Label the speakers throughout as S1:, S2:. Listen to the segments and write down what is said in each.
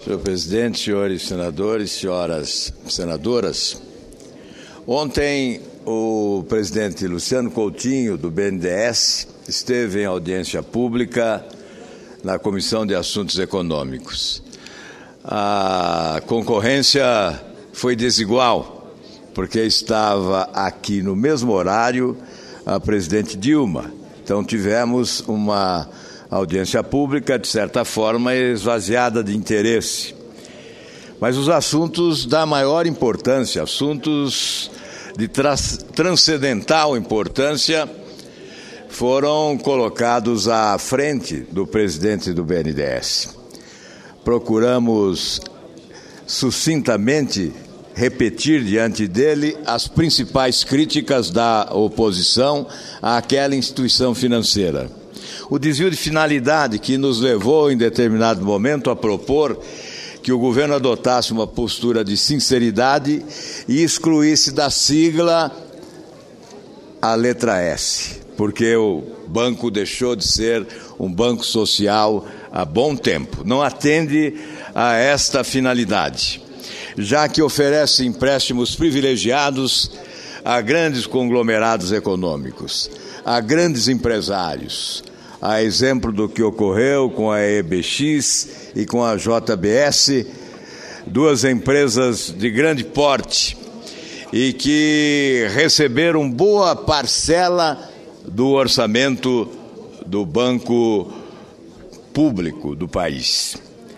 S1: Senhor presidente, senhores senadores, senhoras senadoras, ontem o presidente Luciano Coutinho, do BNDES, esteve em audiência pública na Comissão de Assuntos Econômicos. A concorrência foi desigual, porque estava aqui no mesmo horário a presidente Dilma. Então tivemos uma audiência pública, de certa forma, esvaziada de interesse. Mas os assuntos da maior importância, assuntos de transcendental importância, foram colocados à frente do presidente do BNDES. Procuramos sucintamente repetir diante dele as principais críticas da oposição àquela instituição financeira. O desvio de finalidade que nos levou, em determinado momento, a propor que o governo adotasse uma postura de sinceridade e excluísse da sigla a letra S, porque o banco deixou de ser um banco social há bom tempo. Não atende a esta finalidade, já que oferece empréstimos privilegiados a grandes conglomerados econômicos, a grandes empresários, a exemplo do que ocorreu com a EBX e com a JBS, duas empresas de grande porte e que receberam boa parcela do orçamento do banco público do país.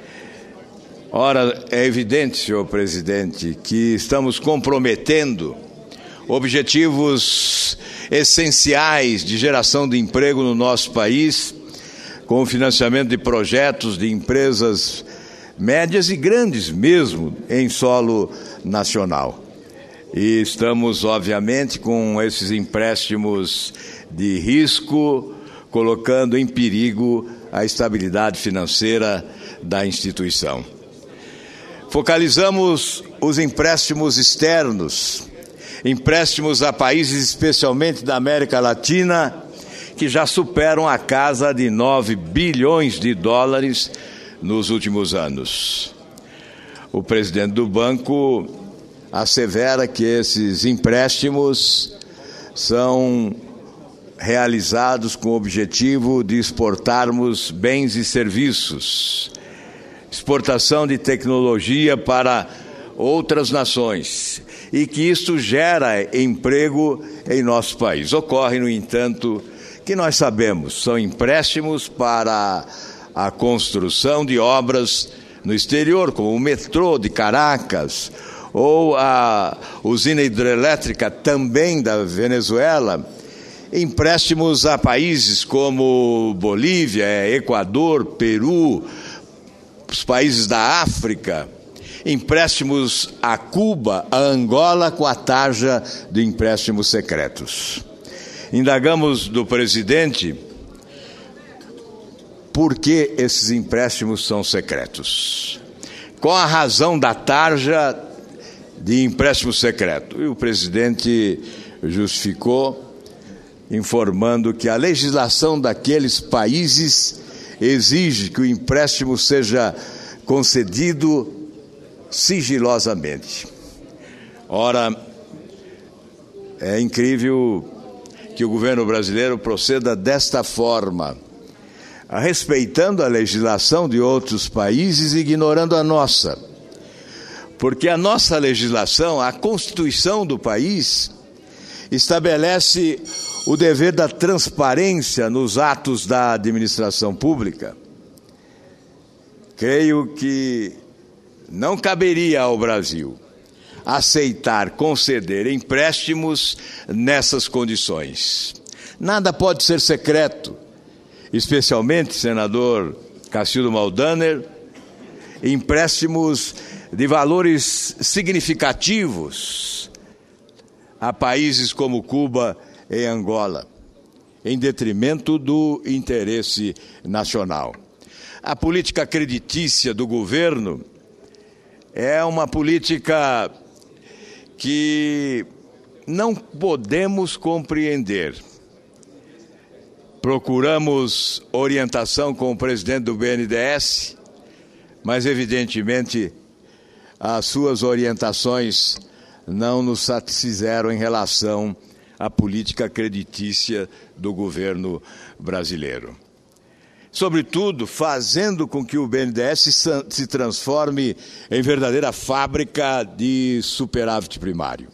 S1: Ora, é evidente, senhor presidente, que estamos comprometendo objetivos essenciais de geração de emprego no nosso país, com o financiamento de projetos de empresas médias e grandes mesmo em solo nacional. E estamos, obviamente, com esses empréstimos de risco, colocando em perigo a estabilidade financeira da instituição. Focalizamos os empréstimos externos, empréstimos a países especialmente da América Latina, que já superam a casa de 9 bilhões de dólares nos últimos anos. O presidente do banco assevera que esses empréstimos são realizados com o objetivo de exportarmos bens e serviços, exportação de tecnologia para outras nações, e que isto gera emprego em nosso país. Ocorre, no entanto, que nós sabemos, são empréstimos para a construção de obras no exterior, como o metrô de Caracas, ou a usina hidrelétrica também da Venezuela, empréstimos a países como Bolívia, Equador, Peru, os países da África, empréstimos a Cuba, a Angola, com a tarja de empréstimos secretos. Indagamos do presidente por que esses empréstimos são secretos. Qual a razão da tarja de empréstimo secreto? E o presidente justificou, informando que a legislação daqueles países exige que o empréstimo seja concedido sigilosamente. Ora, é incrível que o governo brasileiro proceda desta forma, respeitando a legislação de outros países e ignorando a nossa. Porque a nossa legislação, a Constituição do país, estabelece o dever da transparência nos atos da administração pública. Creio que não caberia ao Brasil aceitar conceder empréstimos nessas condições. Nada pode ser secreto, especialmente, senador Cacildo Maldaner, empréstimos de valores significativos a países como Cuba e Angola, em detrimento do interesse nacional. A política creditícia do governo é uma política que não podemos compreender. Procuramos orientação com o presidente do BNDES mas evidentemente as suas orientações não nos satisfizeram em relação à política creditícia do governo brasileiro. Sobretudo, fazendo com que o BNDES se transforme em verdadeira fábrica de superávit primário.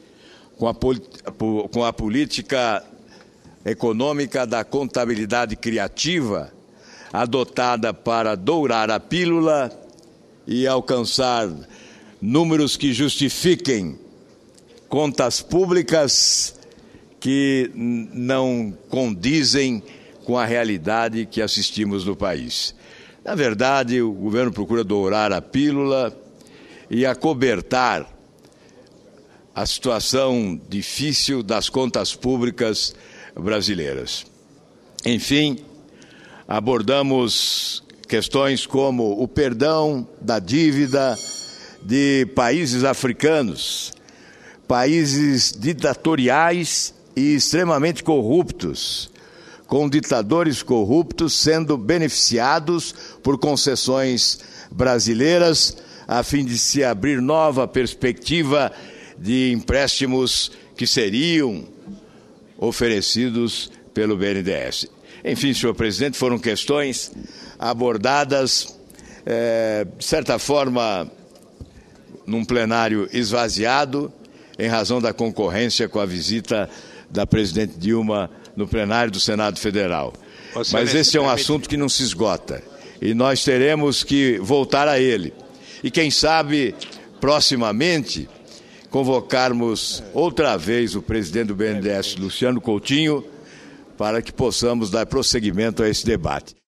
S1: Com a política econômica da contabilidade criativa, adotada para dourar a pílula e alcançar números que justifiquem contas públicas que não condizem com a realidade que assistimos no país. Na verdade, o governo procura dourar a pílula e acobertar a situação difícil das contas públicas brasileiras. Enfim, abordamos questões como o perdão da dívida de países africanos, países ditatoriais e extremamente corruptos, com ditadores corruptos sendo beneficiados por concessões brasileiras, a fim de se abrir nova perspectiva de empréstimos que seriam oferecidos pelo BNDES. Enfim, senhor presidente, foram questões abordadas, de certa forma, num plenário esvaziado, em razão da concorrência com a visita da presidente Dilma no plenário do Senado Federal. Mas esse é um assunto que não se esgota e nós teremos que voltar a ele. E quem sabe, proximamente, convocarmos outra vez o presidente do BNDES, Luciano Coutinho, para que possamos dar prosseguimento a esse debate.